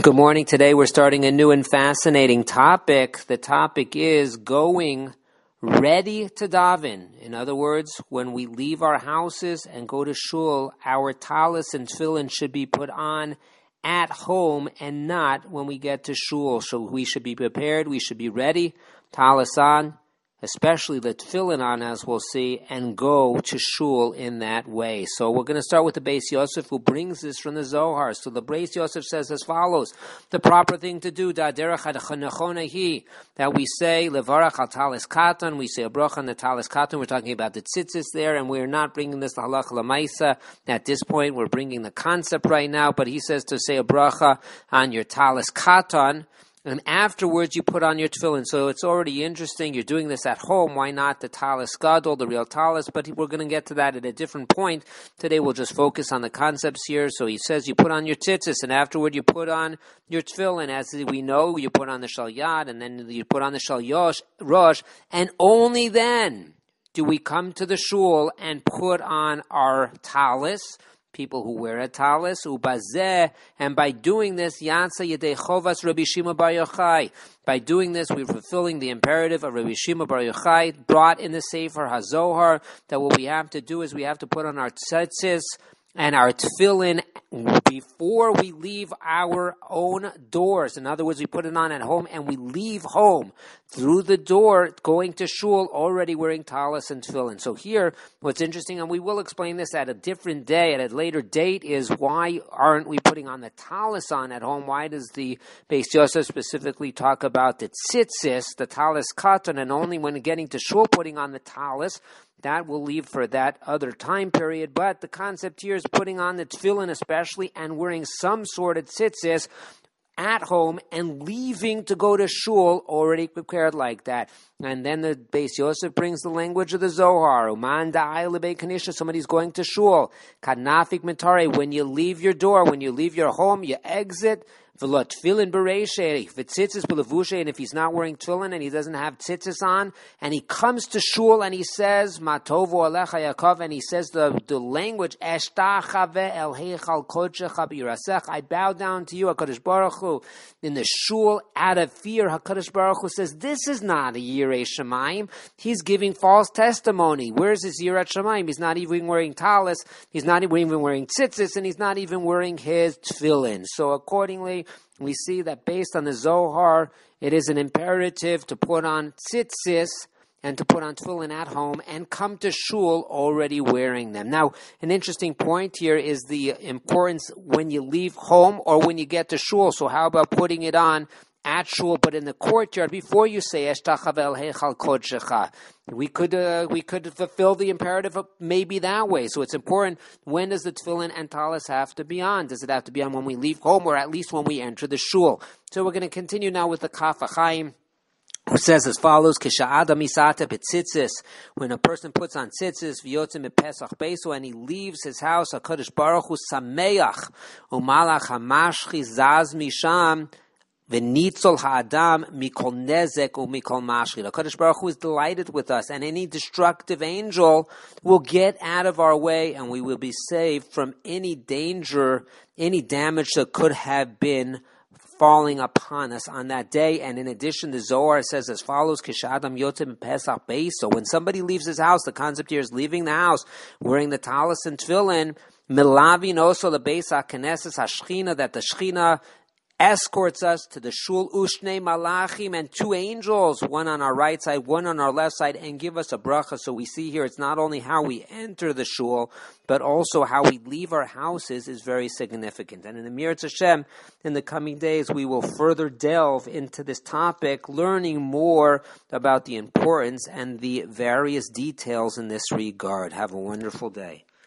Good morning. Today we're starting a new and fascinating topic. The topic is going ready to daven. In other words, when we leave our houses and go to shul, our talis and tefillin should be put on at home and not when we get to shul. So we should be prepared, we should be ready, talis on, especially the tefillin on, as we'll see, and go to shul in that way. So we're going to start with the Beis Yosef, who brings this from the Zohar. So the Beis Yosef says as follows: the proper thing to do, that we say levarach al talis katan, we say a bracha on the talis katan. We're talking about the tzitzis there, and we're not bringing this to halacha lemaisa at this point. We're bringing the concept right now, but he says to say a bracha on your talis katan, and afterwards you put on your tefillin. So it's already interesting. You're doing this at home. Why not the talis gadol, the real talis? But we're going to get to that at a different point. Today we'll just focus on the concepts here. So he says you put on your tzitzis, and afterward you put on your tefillin. As we know, you put on the shalyad, and then you put on the shalyosh, rosh, and only then do we come to the shul and put on our talis. People who wear a talis, ubazeh, and by doing this, Yatsa Yedei Chovas Rabbi Shimon Bar Yochai. By doing this, we're fulfilling the imperative of Rabbi Shimon Bar Yochai, brought in the Sefer HaZohar, that what we have to do is we have to put on our tzitzis and our tefillin before we leave our own doors. In other words, we put it on at home and we leave home through the door, going to shul, already wearing talis and tefillin. So here, what's interesting, and we will explain this at a different day, at a later date, is why aren't we putting on the talis on at home? Why does the Beis Yosef specifically talk about the tzitzis, the talis katan, and only when getting to shul putting on the talis? That will leave for that other time period. But the concept here is putting on the tefillin especially and wearing some sort of tzitzis at home and leaving to go to shul already prepared like that. And then the Beis Yosef brings the language of the Zohar. Uman da'ay lebei kanisha, somebody's going to shul. Kadnafik mitare, when you leave your door, when you leave your home, you exit. V'lo tefillin bereishei, v'tzitzis b'levushay, and if he's not wearing tefillin and he doesn't have tzitzis on, and he comes to shul and he says, Matovu alecha Yaakov, and he says the language, Eshtachave el heichal kodshecha b'yirasech, I bow down to you, HaKadosh Baruch Hu. In the shul, out of fear, HaKadosh Baruch Hu says, this is not a Yirei Shamayim. He's giving false testimony. Where's his Yirat Shamayim? He's not even wearing talis, he's not even wearing tzitzis, and he's not even wearing his tefillin. So accordingly, we see that based on the Zohar, it is an imperative to put on tzitzis and to put on tefillin at home and come to shul already wearing them. Now, an interesting point here is the importance when you leave home or when you get to shul. So how about putting it on at shul, but in the courtyard before you say Eshtachave el heichal kodshecha? We could fulfill the imperative of maybe that way. So it's important, when does the tefillin and talis have to be on? Does it have to be on when we leave home, or at least when we enter the shul? So we're going to continue now with the Kaf HaChaim, who says as follows: Kisha'adam isata b'tzitzis, when a person puts on tzitzis, v'yotzim b'pesach beiso, and he leaves his house, HaKadosh Baruch Hu sameach, u'malach hamashchi zaz misham, V'nitzol ha'adam mikol nezek u'mikol mashchit. HaKadosh Baruch Hu is delighted with us, and any destructive angel will get out of our way, and we will be saved from any danger, any damage that could have been falling upon us on that day. And in addition, the Zohar says as follows: Kishadam yotzim pesach beis. So when somebody leaves his house, the concept here is leaving the house wearing the talis and tefillin, milavin also the beis ha'knesses hashchina, that the shchina escorts us to the shul, ushne malachim, and two angels, one on our right side, one on our left side, and give us a bracha. So we see here it's not only how we enter the shul, but also how we leave our houses is very significant. And in the Mirat Hashem, in the coming days, we will further delve into this topic, learning more about the importance and the various details in this regard. Have a wonderful day.